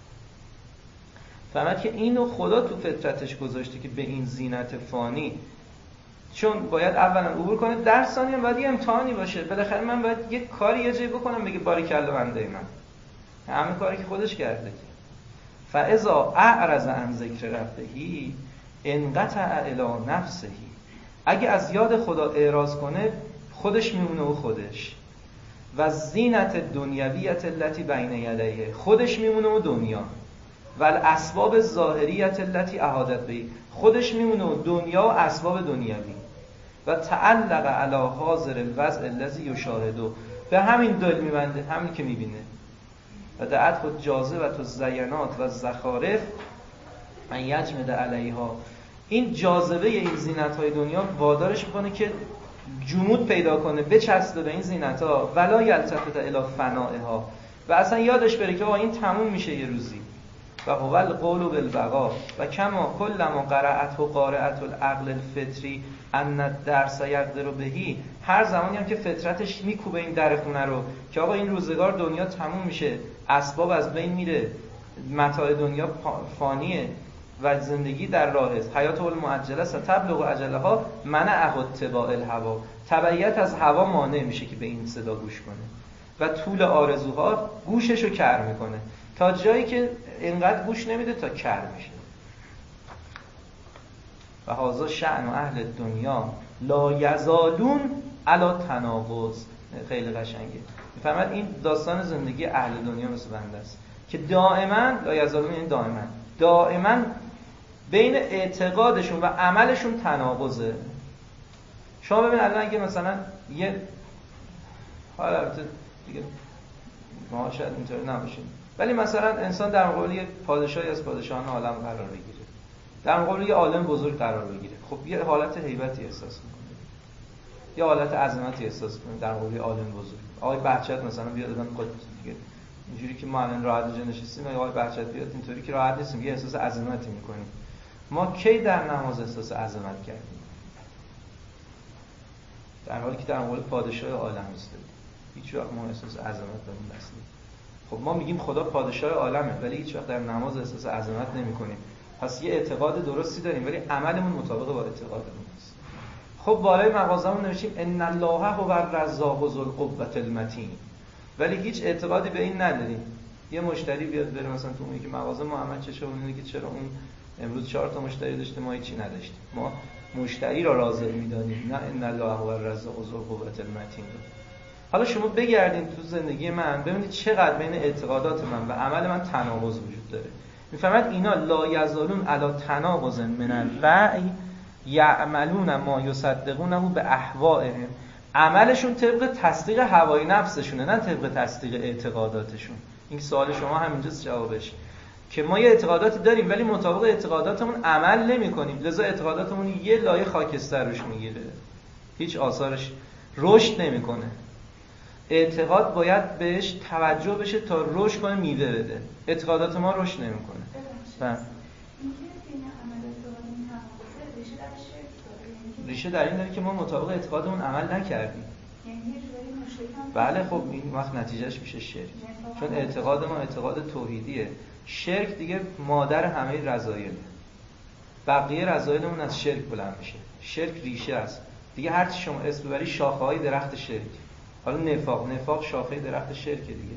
فهمت که اینو خدا تو فطرتش گذاشته که به این زینت فانی، چون باید اولا عبور کنه، در ثانیه باید یه امتحانی باشه. بالاخره من باید یه کاری یه جایی بکنم بگه باریکلا بنده من، همین کاری که خودش کرده. فاذا اعرض عن ذکر ربه انقطع الی نفسه. اگه از یاد خدا اعراض کنه خودش میمونه و خودش، و زینت دنیویت التي بین یدیه، خودش میمونه و دنیا، و الاسباب ظاهریت التي احاطت به، خودش میمونه و دنیا و اسباب دنیوی، و تعلق علی حاضر الوضع الذی یشاهده، به همین دل میبنده، همین که میبینه. و دعت خود جاذبت و زینات و زخارف من یجمد علیها. این جاذبه این زینت‌های دنیا وادارش میکنه که جمود پیدا کنه، بچسبه به این زینت‌ها، ولا یلتفت الی فنائها، و اصلا یادش بره که این تموم میشه یه روزی. و هو القول بالبقاء و کما کلما قرأت و قارئت العقل الفطری ان الدرس یقدر بهی. هر زمانی هم که فطرتش میکوبه این در خونه رو که آقا این روزگار دنیا تموم میشه، اسباب از بین میره، متاع دنیا فانیه و زندگی در راه است، حیات المعجله ستبلغ اجلها منع اتباع الهوا، تبعیت از هوا مانع میشه که به این صدا گوش کنه، و طول آرزوها گوششو کر میکنه تا جایی که اینقدر گوش نمیده تا کر میشه. و هذا شأن اهل دنیا لا یزالون علی تناقض. خیلی قشنگه. میفهمد این داستان زندگی اهل دنیا مثل بنده است که دائما لا یزالون، این دائما بین اعتقادشون و عملشون تناقضه. شما ببین الان اگه مثلا یه حالا البته دیگه ما شاید اینطوری نباشیم، ولی مثلا انسان در مقابل یه پادشاهی از پادشاهان عالم قرار بگیره، در مقابل یه عالم بزرگ قرار بگیره، خب یه حالت هیبتی احساس میکنه، یه حالت عظمتی احساس میکنه در مقابل عالم بزرگ. آقای بهجت مثلا بیاد آدم خود دیگه اینجوری که ما الان راحت جا نشستیم، آقای بهجت بیاد اینطوری که راحت نیستیم، یه احساس عظمتی میکنیم. ما کی در نماز احساس عظمت کردیم؟ در حالی که در مقابل پادشاه عالم ایستادیم. هیچ وقت ما احساس عظمت بهمون نصیب. خب ما میگیم خدا پادشاه عالمه، ولی هیچ وقت در نماز احساس عظمت نمی‌کنیم. پس یه اعتقاد درستی داریم ولی عملمون مطابق با اعتقادمون نیست. خب بالای مغازمون نوشتیم ان الله هو الرزاق ذو القوة المتین، ولی هیچ اعتقادی به این نداریم. یه مشتری بیاد بره مثلا تو اون که مغازه محمد چشه اون که چرا اون امروز 4 تا مشتری داشته ما هیچی نداشتیم. ما مشتری را راضی می‌دانیم، نه ان الله هو الرزاق ذو القوة المتین. حالا شما بگردین تو زندگی من ببینید چقدر بین اعتقادات من و عمل من تناقض وجود داره. میفهمید اینا لا یزالون علی تناقض من الرأی یعملون ما یصدقونه به اهوائهم. عملشون طبق تصدیق هوای نفسشونه، نه طبق تصدیق اعتقاداتشون. این سوال شما همینجاست جوابش، که ما یه اعتقاداتی داریم ولی مطابق اعتقاداتمون عمل نمی‌کنیم، لذا اعتقاداتمون یه لایه خاکستر روش میگیره، هیچ آثارش رشد نمی‌کنه. اعتقاد باید بهش توجه بشه تا رشد کنه، میوه بده. اعتقادات ما رشد نمی‌کنه. ریشه در این داره که ما مطابق اعتقادمون عمل نکردیم. بله خب این وقت نتیجهش میشه شرک، چون اعتقاد ما اعتقاد توحیدیه. شرک دیگه مادر همه رذایله، بقیه رذایلمون از شرک بلند میشه. شرک ریشه است دیگه، هر چی شما اسم ببری شاخه‌های درخت شرک. حالا نفاق شاخه درخت شرک دیگه.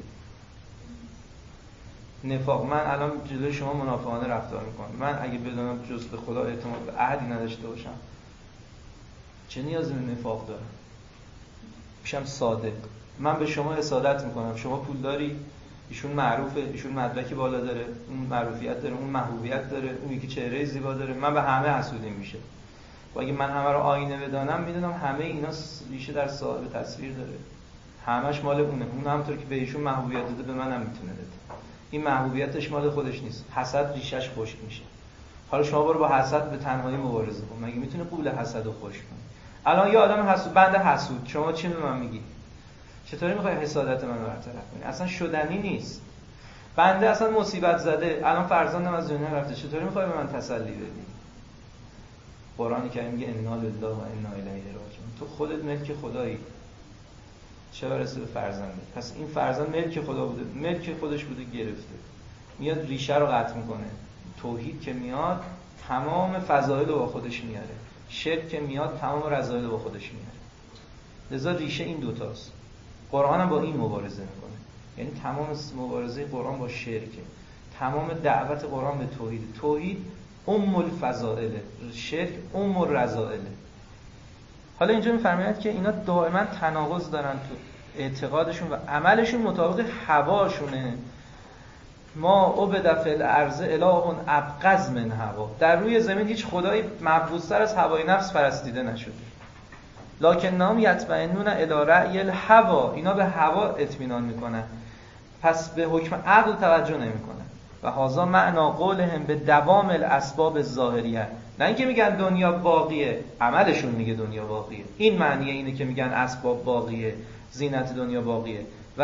نفاق، من الان جلوی شما منافقانه رفتار میکنم، من اگه بدونم جز به خدا اعتماد به احدی نداشته باشم چه نیازی به نفاق دارم؟ میشم صادق. من به شما حسادت میکنم، شما پول داری، ایشون معروفه، ایشون مدرکی بالا داره، اون معروفیت داره، اون محبوبیت داره، اون یکی چهره زیبا داره، من به همه حسودیم میشه. و اگه من همه رو آینه بدانم میدونم همه اینا ریشه در صاحب تصویر داره، همش مال اونه. اون همونطور که به ایشون محبوبیت داده به منم میتونه بده. این محبوبیتش مال خودش نیست. حسد ریشش خشک میشه. حالا شما برو با حسد به تنهایی مبارزه کن. مگه میتونه قول حسد رو خشک کنه؟ الان یه آدم حسود، بنده حسود، شما چی به من میگی؟ چطوری میخوای حسادت منو برطرف کنی؟ اصلا شدنی نیست. بنده اصلا مصیبت زده، الان فرزندم از دنیا رفته، چطوری میخوای به من تسلی بدی؟ قرآن کریم میگه انا لله و انا الیه راجعون. تو خودت ملک خدایی، چه برسه به فرزنده؟ پس این فرزند ملک خدا بوده، ملک خودش بوده گرفته، میاد ریشه رو قطع میکنه. توحید که میاد تمام فضایل رو با خودش میاره، شرک که میاد تمام رذایل رو با خودش میاره. لذا ریشه این دوتاست. قرآن هم با این مبارزه میکنه. یعنی تمام مبارزه قرآن با شرکه، تمام دعوت قرآن به توحید. توحید الفضائله، شرک الرذائله. حالا اینجا میفرماید که اینا دائما تناقض دارن تو اعتقادشون و عملشون مطابق هواشونه. ما عبد فی الارض اله ابغض من هوا. در روی زمین هیچ خدایی مبغوض‌تر از هوای نفس پرستیده نشده. لکنهم یطمئنون الی رأی الهوا. اینا به هوا اطمینان میکنن، پس به حکم عقل توجه نمیکنن. و هذا معنا قولهم به دوام الاسباب الظاهریه. نه اینکه میگن دنیا باقیه، عملشون میگه دنیا باقیه. این معنیه اینه که میگن اسباب باقیه، زینت دنیا باقیه. و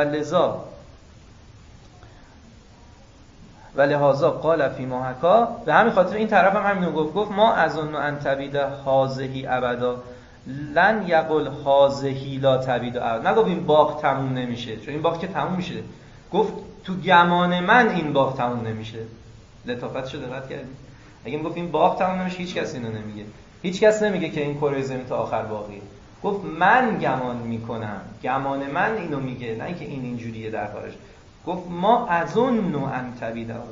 لهذا قال فی ما حکا. به همین خاطر این طرف هم همینو گفت ما اظن ان تبید هذه ابدا لن یقل هذه لا تبید ابدا. نگفت این باغ تموم نمیشه، چون این باغ که تموم میشه. گفت تو گمان من این باغ تموم نمیشه. لطافتشو دقت کردید؟ اگه میگفت این باغ تموم نمیشه، هیچ کس اینو نمیگه. هیچ کس نمیگه که این کره زمین تا آخر باقیه. گفت من گمان میکنم، گمان من اینو میگه، نه اینکه این اینجوریه در خارج. گفت ما اظن ان تبید هذه.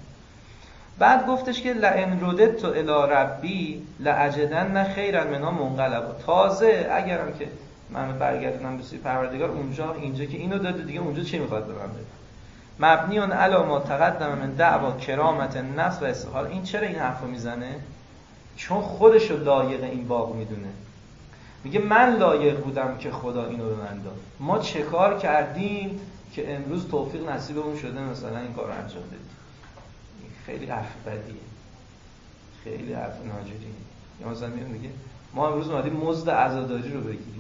بعد گفتش که لئن رددت الی ربی لاجدن خیرا منها منقلبا. تازه اگرم که من برگردونم به سوی پروردگار، اونجا اینجا که اینو داده دیگه، اونجا چی میخواد به من بده؟ مبنی علی ما تقدم من دعوا کرامت النفس و استحال. این چرا این حرفو میزنه؟ چون خودشو لایق این باغ میدونه. میگه من لایق بودم که خدا اینو به من داد. ما چه کار کردیم که امروز توفیق نصیبمون شده مثلا این کارو انجام بدیم؟ خیلی حرف بدیه، خیلی حرف ناجوریه. یا مثلا میگه ما امروز اومدیم مزد عزاداری رو بگیریم.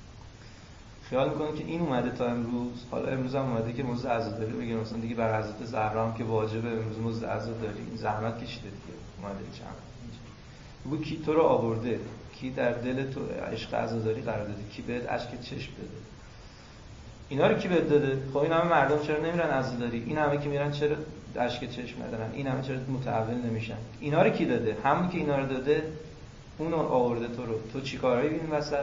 خیال میکنه که این اومده تا امروز، حالا امروز هم اومده که مزد عزاداری بگیره. مثلا دیگه بر حضرت زهرا هم که واجبه امروز مزد عزاداری، این زحمت کشیده دیگه، اومده چند بگو کی تو رو آورده، کی در دل تو عشق عزاداری قرار داده، کی بهت اشک چشم بده. اینا رو کی بهت داده؟ خب این همه مردم چرا نمیرن عزاداری؟ این همه که میرن چرا اشک چشم ندارن؟ این همه چرا متحول نمیشن؟ اینا رو کی داده؟ همون که اینا رو داده اون آورده تو رو. تو چیکارایی این وسط؟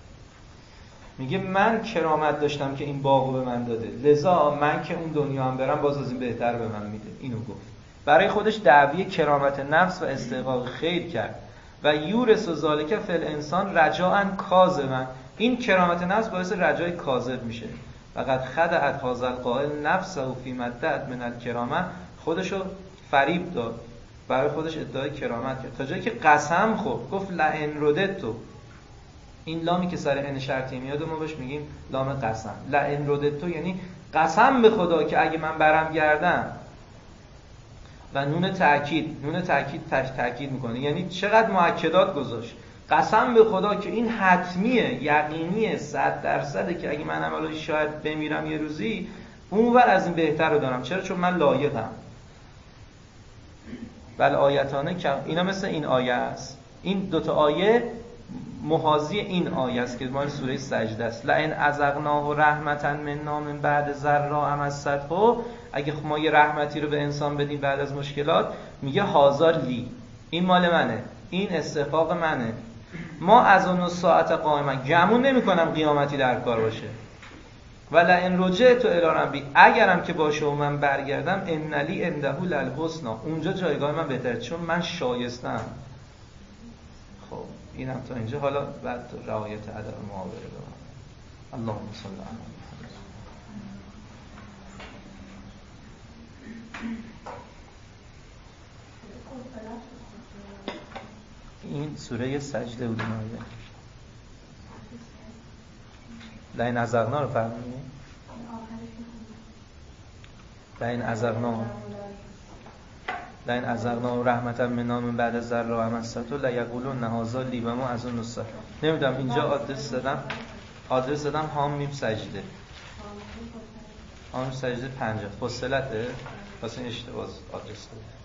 میگه من کرامت داشتم که این باغو به من داده، لذا من که اون دنیا هم برم باز از این بهتر به من میده. اینو گفت. برای خودش دعوی کرامت نفس و استحقاق خیر کرد. و یورث ذالک فی الانسان رجاء کاذبا. این کرامت نفس باعث رجای کاذب میشه. فقط خدعت هذا القائل نفسه فی مدت من الکرامه. خودشو فریب داد، برای خودش ادعای کرامت کرد تا جایی که قسم خورد. گفت لئن رددت. این لامی که سر ان شرطی میاد ما بهش میگیم لام قسم. لئن رددت یعنی قسم به خدا که اگه من برم گردم. و نون تأکید میکنه، یعنی چقدر مؤکدات گذاشت. قسم به خدا که این حتمیه، یقینیه، 100% که اگه من عملا شاید بمیرم یه روزی، اونور از این بهتر رو دارم. چرا؟ چون من لایقم. بل آیتانه کم. اینا مثل این آیه است. این دوتا آیه محاذی این آیه است که مال سوره سجده است. لئن اذقناه رحمتا منا من بعد ضراء مسته. اگه ما یه رحمتی رو به انسان بدیم بعد از مشکلات، میگه هازا لی، این مال منه، این استحقاق منه. ما از اون ساعت قائما، گمون نمی‌کنم قیامتی در کار باشه. و لئن رجعت الی ربی، اگرم که باشه و من برگردم، ان لی عنده للحسنی، اونجا جایگاه من بهتره چون من شایستم. خب اینم تا اینجا. حالا بعد رعایت ادب معاوره بگم. اللهم صل علی محمد. این سوره سجده بود. لئن ازغنا رو فرمودید؟ لئن ازغنا رحمتا منا من بعد ضراء مسته لیقولن هذا لی و ما اظن الساعة. نمیدونم اینجا آدرس دادم حامیم سجده. حامیم سجده 50 فصلته، واسه اشتباه آدرس دادم.